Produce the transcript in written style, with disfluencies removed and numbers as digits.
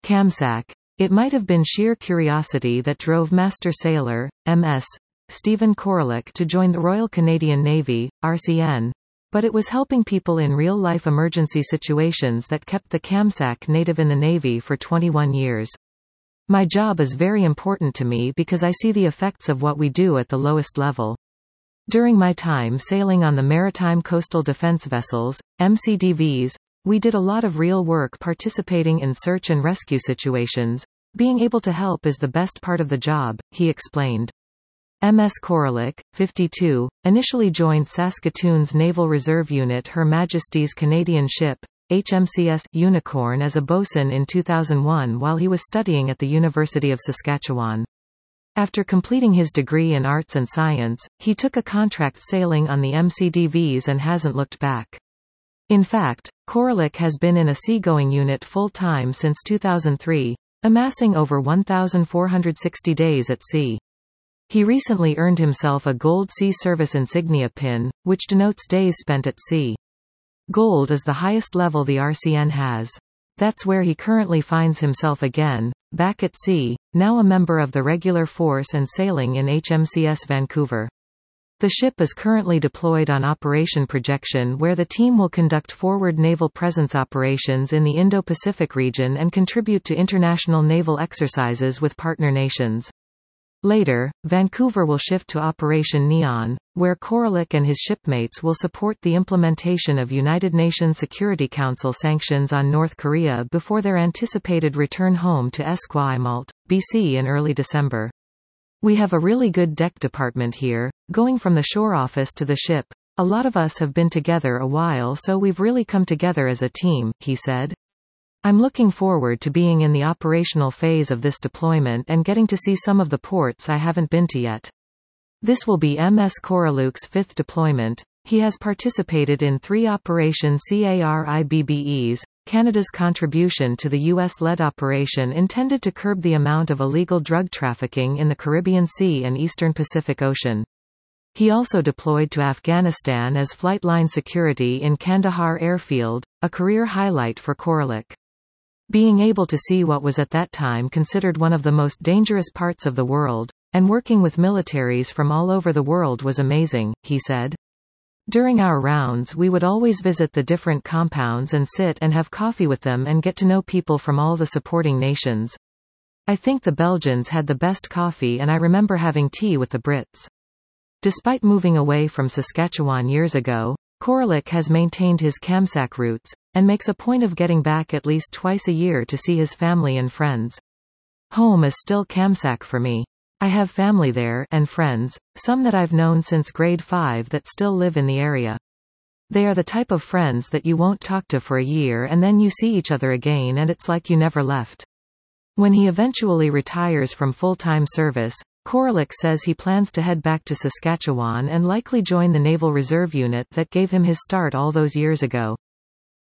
Kamsack. It might have been sheer curiosity that drove Master Sailor, MS. Stephen Koralik to join the Royal Canadian Navy, RCN. But it was helping people in real-life emergency situations that kept the Kamsack native in the Navy for 21 years. My job is very important to me because I see the effects of what we do at the lowest level. During my time sailing on the Maritime Coastal Defense Vessels, MCDVs, we did a lot of real work participating in search and rescue situations. Being able to help is the best part of the job, he explained. MS Koralik, 52, initially joined Saskatoon's Naval Reserve Unit Her Majesty's Canadian ship, HMCS Unicorn as a bosun in 2001 while he was studying at the University of Saskatchewan. After completing his degree in arts and science, he took a contract sailing on the MCDVs and hasn't looked back. In fact, Koralik has been in a seagoing unit full-time since 2003, amassing over 1,460 days at sea. He recently earned himself a Gold Sea Service insignia pin, which denotes days spent at sea. Gold is the highest level the RCN has. That's where he currently finds himself again, back at sea, now a member of the regular force and sailing in HMCS Vancouver. The ship is currently deployed on Operation Projection where the team will conduct forward naval presence operations in the Indo-Pacific region and contribute to international naval exercises with partner nations. Later, Vancouver will shift to Operation Neon, where Koralik and his shipmates will support the implementation of United Nations Security Council sanctions on North Korea before their anticipated return home to Esquimalt, BC in early December. We have a really good deck department here, going from the shore office to the ship. A lot of us have been together a while so we've really come together as a team, he said. I'm looking forward to being in the operational phase of this deployment and getting to see some of the ports I haven't been to yet. This will be MS Koralik's fifth deployment. He has participated in 3 Operation CARIBBEs, Canada's contribution to the US-led operation intended to curb the amount of illegal drug trafficking in the Caribbean Sea and Eastern Pacific Ocean. He also deployed to Afghanistan as flight line security in Kandahar Airfield, a career highlight for Koralik. Being able to see what was at that time considered one of the most dangerous parts of the world, and working with militaries from all over the world was amazing, he said. During our rounds we would always visit the different compounds and sit and have coffee with them and get to know people from all the supporting nations. I think the Belgians had the best coffee and I remember having tea with the Brits. Despite moving away from Saskatchewan years ago, Koralik has maintained his Kamsack roots, and makes a point of getting back at least twice a year to see his family and friends. Home is still Kamsack for me. I have family there, and friends, some that I've known since grade 5 that still live in the area. They are the type of friends that you won't talk to for a year and then you see each other again and it's like you never left. When he eventually retires from full-time service, Koralik says he plans to head back to Saskatchewan and likely join the Naval Reserve Unit that gave him his start all those years ago.